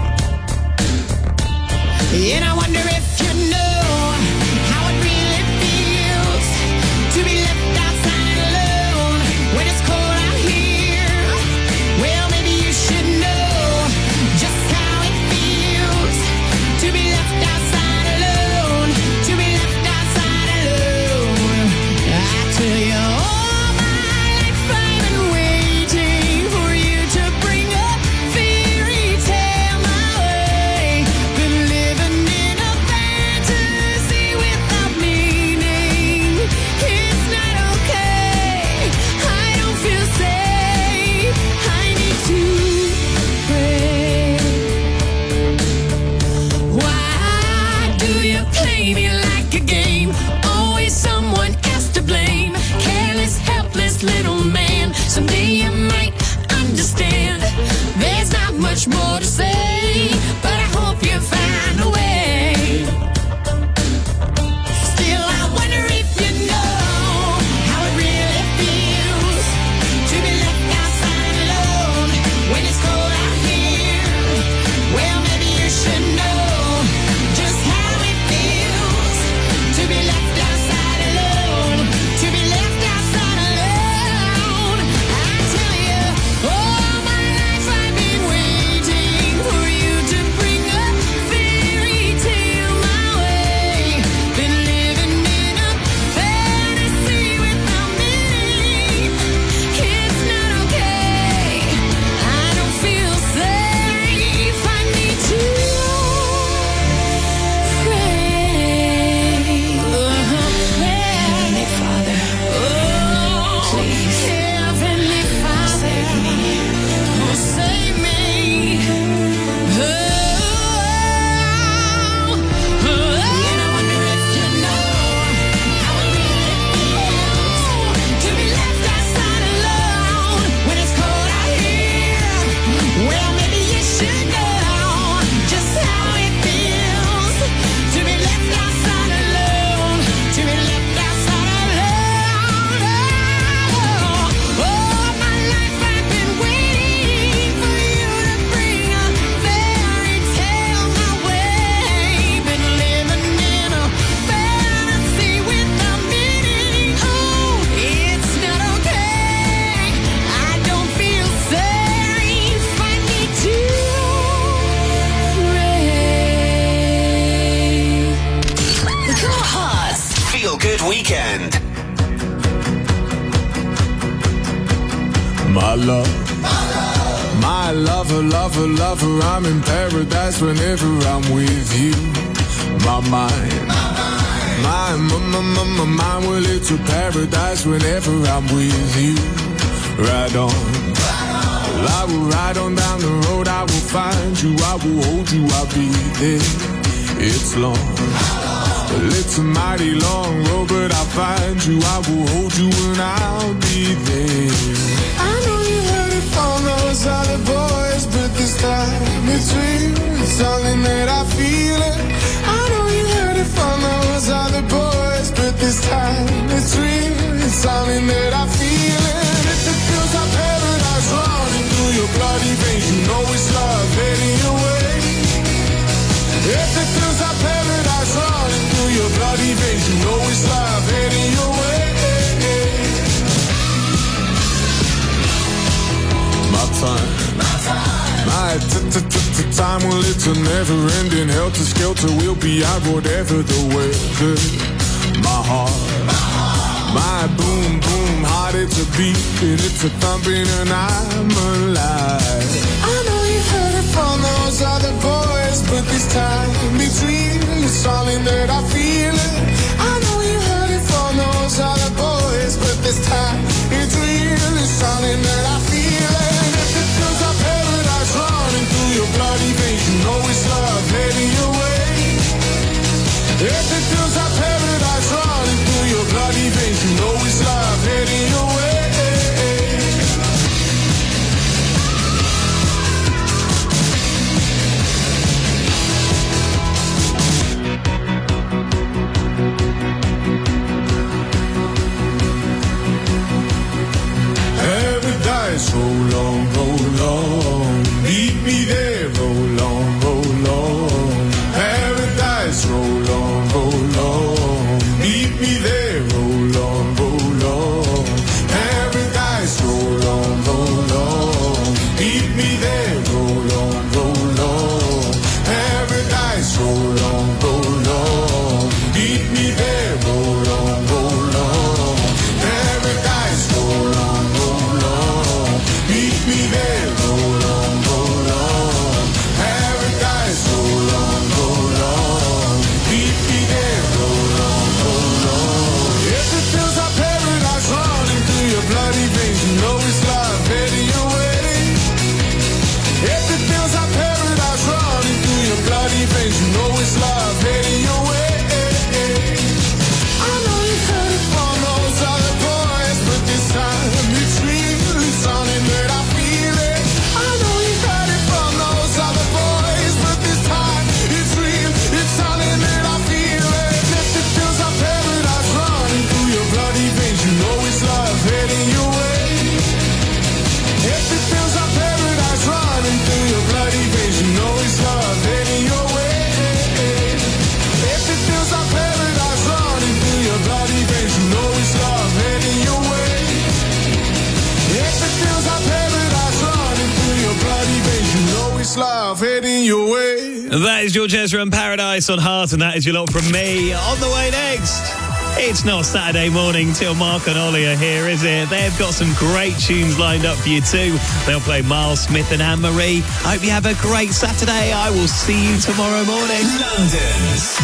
And I wonder if you know how it really feels to be left outside alone when it's cold out here. Well, maybe you should know just how it feels to be left outside alone, to be left outside alone. I tell you, all my life I've been waiting for you to bring a fairy tale my way. Been living in a fantasy without meaning. It's not okay. I don't feel safe. I need to pray. Why do you play me like a game? Always someone else to blame. Careless, helpless little man. Someday you might understand. There's not much more to say, but I hope you find a way. Still, I wonder if you know how it really feels to be left outside alone when it's cold out here. Well, maybe you should know just how it feels to be left outside alone, to be left outside alone. I tell you, all my life I've been waiting for you to bring a fairy tale my way. Been living in a fantasy without meaning. It's not okay. I don't feel safe. I need to Heavenly Father, please, Heavenly Father, save me. Oh, save me. And I wonder if you know how it really feels to be left outside alone when it's cold out here. Well, maybe you should know just how it feels to be left outside alone, to be left outside alone. All my life I've been waiting for you to bring a fairy tale my way. Been living in a fantasy without meaning. Oh, it's not okay. I don't feel safe. I need to pray. The Hearts Feel Good Weekend. My love, my lover, lover, lover, I'm in paradise whenever I'm with you. My mind, my mind, well, it's a paradise whenever I'm with you. Ride on, well, I will ride on down the road, I will find you, I will hold you, I'll be there. It's long, well, it's a mighty long road, but I'll find you, I will hold you, and I'll be there. I know you heard it from those other boys, but this time it's real. It's something that I feel it. I know you heard it from those other boys, but this time it's real. It's something that I feel it. If it feels like paradise running through your bloody veins, you know it's love heading your way. If it feels like paradise running through your bloody veins, you know it's love heading your way. My time, my time, well, it's a never-ending helter-skelter. We'll be out whatever the weather. My heart, my boom, boom heart, it's a beat and it's a thumping and I'm alive. I know you've heard it from those other boys, but this time between it's all in that I feel it. I know you heard it from those other boys, but this time it's real, it's all in that I feel it. And if it feels like paradise running through your bloody veins, you know it's love heading your way. If it feels like paradise running through your bloody veins, you know it's love heading your way. Paradise, roll on, meet me there, roll on. Paradise, roll on, meet me there, roll on. Paradise, roll on, meet me there, roll on. Paradise, roll on, meet me there, roll on. Paradise, roll on, meet me there, roll on. Paradise, roll on, meet me there, roll on. If it feels like paradise running through your bloody veins, you know it's love heading your way. If it feels like paradise running through your bloody veins, you know it's love heading your way. I know you've heard it from those other boys, but this time it's real, it's on in that I feel it. I know you've heard it from those other boys, but this time it's real, it's on in that I feel it. If it feels like paradise running through your bloody veins, you know it's love heading your way. If it feels like paradise running through your bloody veins, you know it's love heading your way. If it feels like paradise running through your bloody veins, you know it's love heading your way. If it feels like paradise running through your bloody veins, you know it's love heading your way. That is George Ezra and Paradise on Heart, and that is your lot from me. On the way next, it's not Saturday morning till Mark and Ollie are here, is it? They've got some great tunes lined up for you too. They'll play Miles Smith and Anne-Marie. I hope you have a great Saturday. I will see you tomorrow morning. London's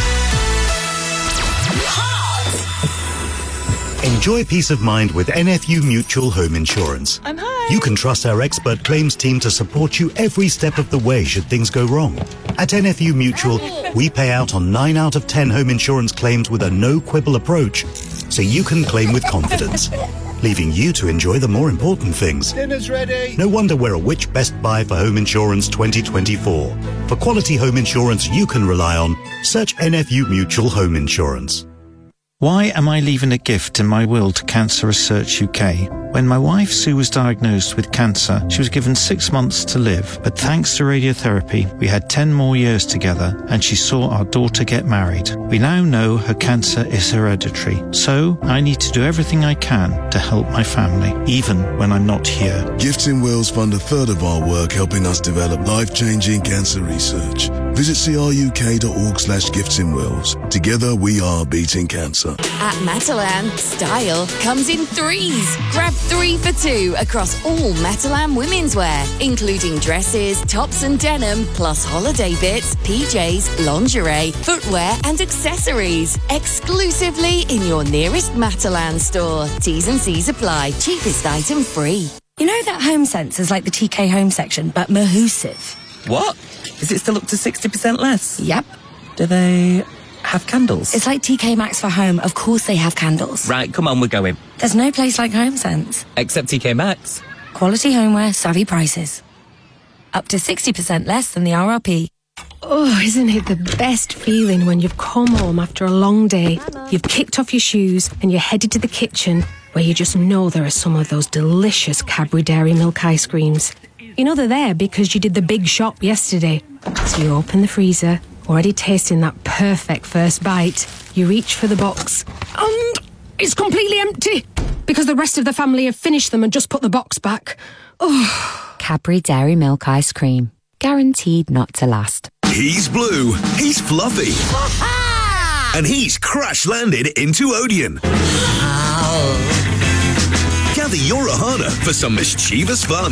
Enjoy peace of mind with NFU Mutual Home Insurance. I'm home. You can trust our expert claims team to support you every step of the way should things go wrong. At NFU Mutual, we pay out on 9 out of 10 home insurance claims with a no-quibble approach, so you can claim with confidence, leaving you to enjoy the more important things. Dinner's ready. No wonder we're a Which Best Buy for Home Insurance 2024. For quality home insurance you can rely on, search NFU Mutual Home Insurance. Why am I leaving a gift in my will to Cancer Research UK? When my wife Sue was diagnosed with cancer, she was given 6 months to live. But thanks to radiotherapy, we had 10 more years together and she saw our daughter get married. We now know her cancer is hereditary. So I need to do everything I can to help my family, even when I'm not here. Gifts in Wills fund a third of our work helping us develop life-changing cancer research. Visit cruk.org/giftsinwills. Together we are beating cancer. At Matalan, style comes in threes. Grab 3 for 2 across all Matalan women's wear, including dresses, tops and denim, plus holiday bits, PJs, lingerie, footwear and accessories. Exclusively in your nearest Matalan store. T's and C's apply. Cheapest item free. You know that Home Sense is like the TK Home section, but mahoosive. What? Is it still up to 60% less? Yep. Do they have candles? It's like TK Maxx for home. Of course they have candles. Right, come on, we're going. There's no place like Home Sense. Except TK Maxx. Quality homeware, savvy prices. Up to 60% less than the RRP. Oh, isn't it the best feeling when you've come home after a long day, you've kicked off your shoes and you're headed to the kitchen where you just know there are some of those delicious Cadbury Dairy Milk ice creams. You know they're there because you did the big shop yesterday. So you open the freezer, already tasting that perfect first bite. You reach for the box and it's completely empty because the rest of the family have finished them and just put the box back. Oh. Cadbury Dairy Milk ice cream. Guaranteed not to last. He's blue, he's fluffy, and he's crash-landed into Odeon. Gather your Ohana for some mischievous fun.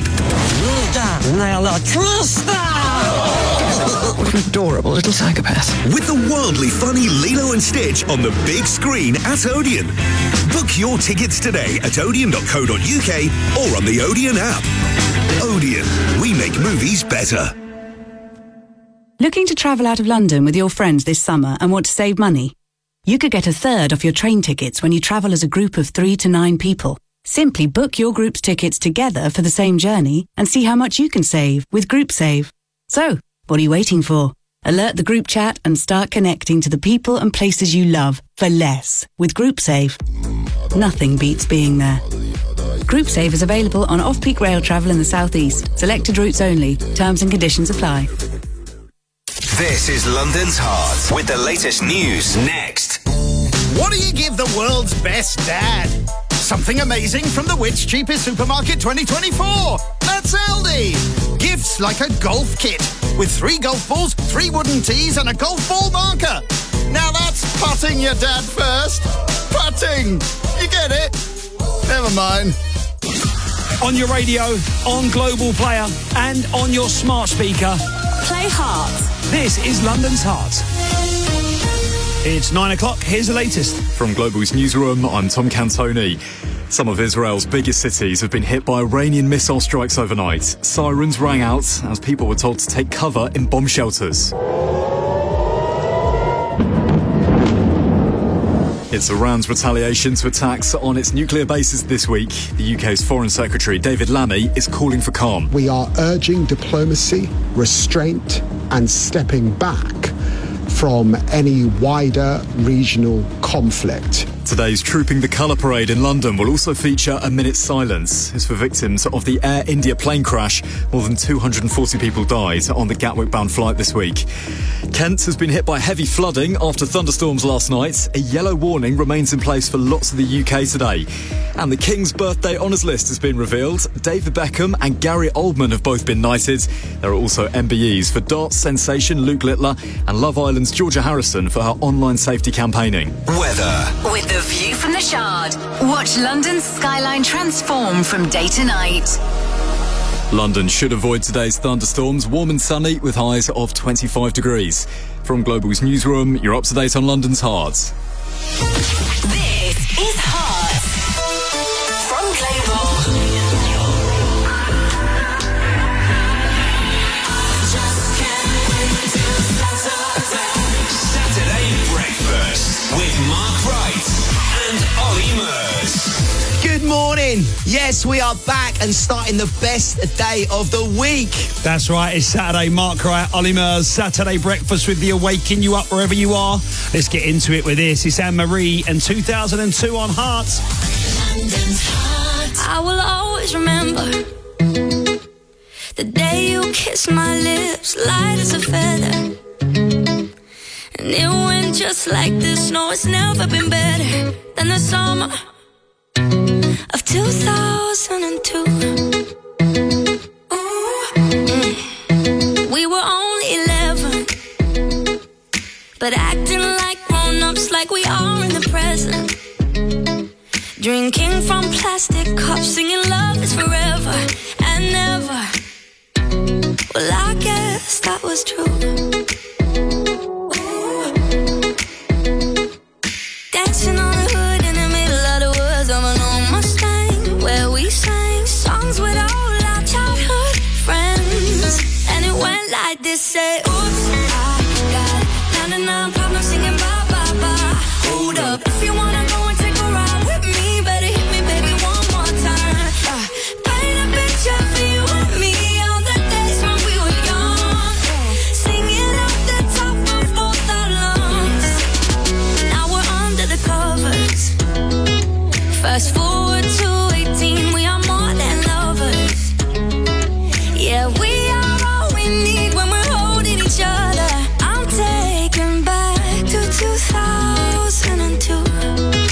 What an adorable little psychopath. With the wildly funny Lilo and Stitch on the big screen at Odeon. Book your tickets today at odeon.co.uk or on the Odeon app. Odeon, we make movies better. Looking to travel out of London with your friends this summer and want to save money? You could get a third off your train tickets when you travel as a group of 3 to 9 people. Simply book your group's tickets together for the same journey and see how much you can save with GroupSave. So, what are you waiting for? Alert the group chat and start connecting to the people and places you love for less with GroupSave. Nothing beats being there. GroupSave is available on off-peak rail travel in the southeast. Selected routes only. Terms and conditions apply. This is London's Heart with the latest news next. What do you give the world's best dad? Something amazing from the Which Cheapest Supermarket 2024. That's Aldi. Gifts like a golf kit with 3 golf balls, 3 wooden tees and a golf ball marker. Now that's putting your dad first. Putting. You get it? Never mind. On your radio, on Global Player and on your smart speaker. Play Heart. This is London's Heart. It's 9 o'clock. Here's the latest. From Global's newsroom, I'm Tom Cantoni. Some of Israel's biggest cities have been hit by Iranian missile strikes overnight. Sirens rang out as people were told to take cover in bomb shelters. It's Iran's retaliation to attacks on its nuclear bases this week. The UK's Foreign Secretary, David Lammy, is calling for calm. We are urging diplomacy, restraint and stepping back from any wider regional conflict. Today's Trooping the Colour Parade in London will also feature a minute's silence. It's for victims of the Air India plane crash. More than 240 people died on the Gatwick-bound flight this week. Kent has been hit by heavy flooding after thunderstorms last night. A yellow warning remains in place for lots of the UK today. And the King's Birthday Honours List has been revealed. David Beckham and Gary Oldman have both been knighted. There are also MBEs for darts sensation Luke Littler and Love Island's Georgia Harrison for her online safety campaigning. Weather. With the view from the Shard, watch London's skyline transform from day to night. London should avoid today's thunderstorms, warm and sunny with highs of 25 degrees. From Global's newsroom, you're up to date on London's Heart. This is Heart from Global. Saturday breakfast with Mark Wright and Ollie Murs. Good morning. Yes, we are back and starting the best day of the week. That's right, it's Saturday. Mark Wright, Ollie Murs, Saturday breakfast with the waking you up wherever you are. Let's get into it with this. It's Anne-Marie and 2002 on Heart. I will always remember the day you kissed my lips, light as a feather. And it went just like this. No, it's never been better than the summer of 2002. We were only 11, but acting like grown-ups, like we are in the present. Drinking from plastic cups, singing love is forever and never. Well, I guess that was true. Dancing on the hood in the middle of the woods of an old Mustang, where we sang songs with all our childhood friends. And it went like this, say, oops, I got 99 problems singing bye, bye, bye. Hold up, if you wanna go and take a ride with me, better hit me, baby, one more time. Paint a picture for you and me on the days when we were young, singing off the top of both our lungs. Now we're under the covers. Fast forward to 18, we are more than lovers. Yeah, we are all we need when we're holding each other. I'm taken back to 2002.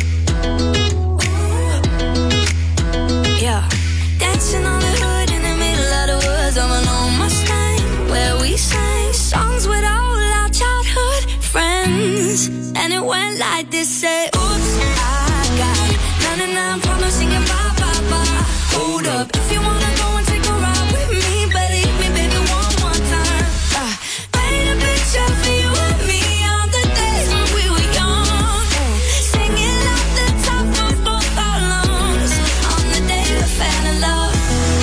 it like this, say, oops, I got 99 problems singing bye, bye, bye. Hold up, if you wanna go and take a ride with me, better hit me, baby, one more time. Paint a picture for you and me on the days when we were young. Singing off the top of both our lungs on the day we fell in love.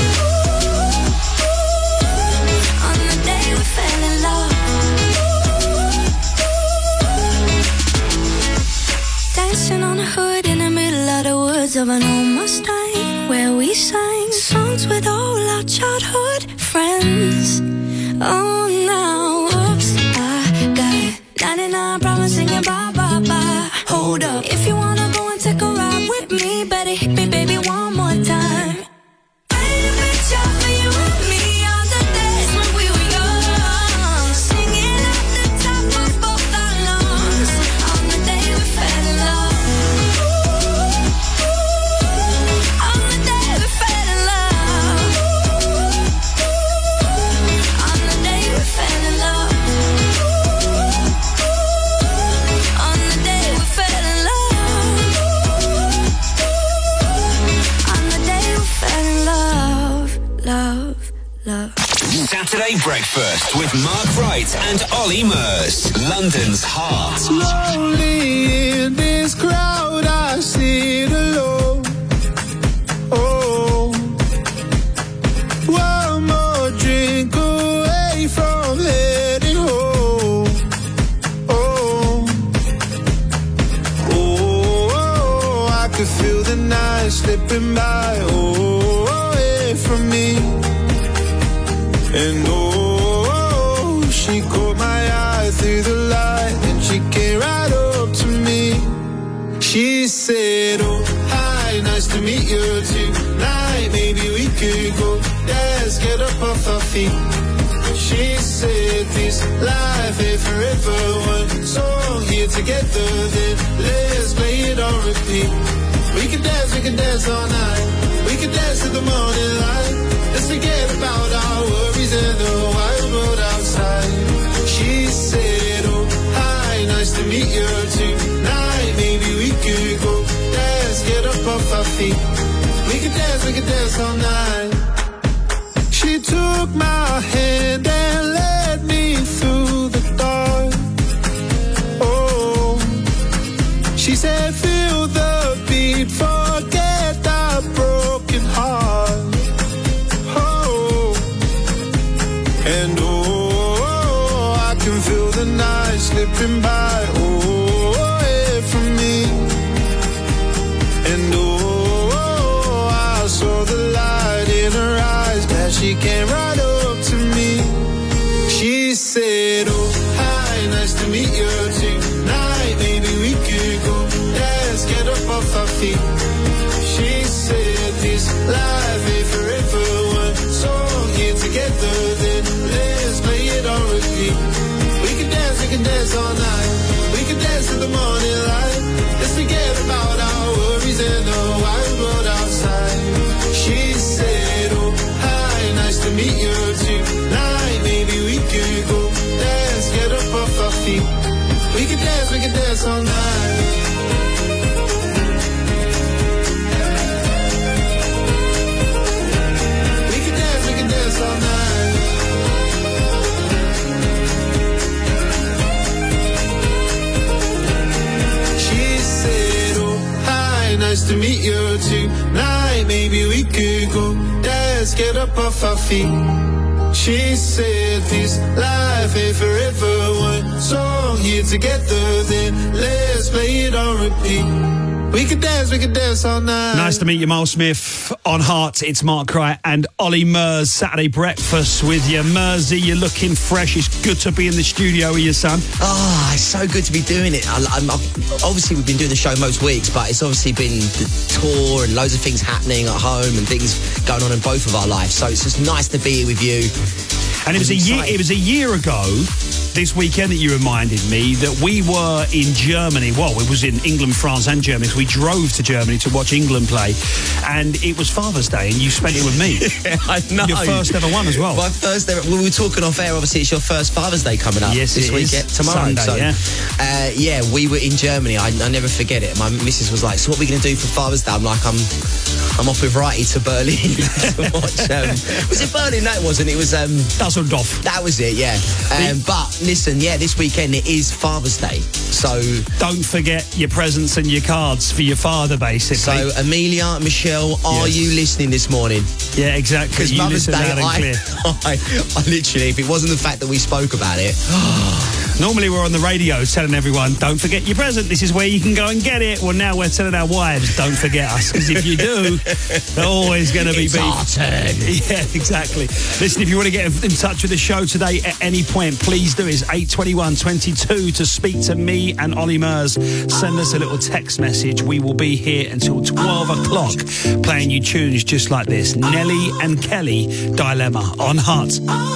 On the day we fell in love. Dancing on a hood in the middle of the woods of an old Mustang, where we sang songs with all our childhood friends. Oh, now, oops, I got 99 problems singing bye, bye, bye. Hold up, if you wanna go and take a ride with me, better hit me, baby, one more time. Paint a picture for you and me on the days when we were young. Singing off the top of both our lungs on the day we fell in love. On the day we fell in love. On the day we fell in love. On the day we fell in love. On the day we fell in love. Love, love. Saturday Breakfast with Mark Wright and Ollie Murs, London's heart. Slowly in this crowd I sit alone. Oh, one more drink away from heading home. Oh, oh, I could feel the night slipping by. Oh, away from me. And oh, she caught my eye through the light and she came right up to me. She said, oh, hi, nice to meet you tonight. Maybe we could go dance, get up off our feet. She said, this life ain't forever. One song here together, then let's play it on repeat. We can dance all night. We can dance till the morning light. Let's forget about our worries and the wild world outside. She said, oh, hi, nice to meet you tonight. Maybe we could go dance, get up off our feet. We can dance all night. She took my hand and led me through the dark. Oh, she said, feel the beat, forget the broken heart. And oh, I can feel the night slipping by, oh, away from me. And oh, I saw the light in her eyes as she came right up to me. She said, oh, hi, nice to meet you tonight. Maybe we could go dance, get up off our feet. She said, this life ain't forever. One song here together, then let's play it on repeat. We can dance all night. We can dance till the morning light. Let's forget about our worries and the wild world outside. She said, oh, hi, nice to meet you tonight. Maybe we could go dance, get up off our feet. We can dance all night. All night. She said, oh, hi, nice to meet you tonight. Maybe we could go dance, get up off our feet. She said, this life ain't forever. One song here together, then let's play it on repeat. We can dance all night. Nice to meet you, Miles Smith. On Heart, it's Mark Wright and Ollie Murs. Saturday Breakfast with you. Mersey, you're looking fresh. It's good to be in the studio with your son. Oh, it's so good to be doing it. Obviously, we've been doing the show most weeks, but it's obviously been the tour and loads of things happening at home and things going on in both of our lives. So it's just nice to be here with you. And it was a year ago this weekend that you reminded me that we were in Germany. Well, it was in England, France and Germany. So we drove to Germany to watch England play. And it was Father's Day and you spent it with me. Yeah, I know. Your first ever one as well. My first ever. Well, we were talking off air. Obviously, it's your first Father's Day coming up. Yes, this it weekend, is. tomorrow. Sunday, yeah, we were in Germany. I never forget it. My missus was like, "So what are we going to do for Father's Day?" I'm like, I'm off with Righty to Berlin to watch. Was it Berlin? No, it wasn't. It was Dusseldorf. That was it. Yeah. But listen, this weekend it is Father's Day. So don't forget your presents and your cards for your father, basically. So Amelia, Michelle, are you listening this morning? Yeah, exactly. Because Mother's Day, I literally, if it wasn't the fact that we spoke about it. Normally we're on the radio telling everyone, don't forget your present, this is where you can go and get it. Well, now we're telling our wives, don't forget us, because if you do, they're always going to be It's our turn. Yeah, exactly. Listen, if you want to get in touch with the show today at any point, please do. It's 821-22 to speak to me and Ollie Murs. Send us a little text message. We will be here until 12 o'clock playing you tunes just like this. Nelly and Kelly, Dilemma on Hot.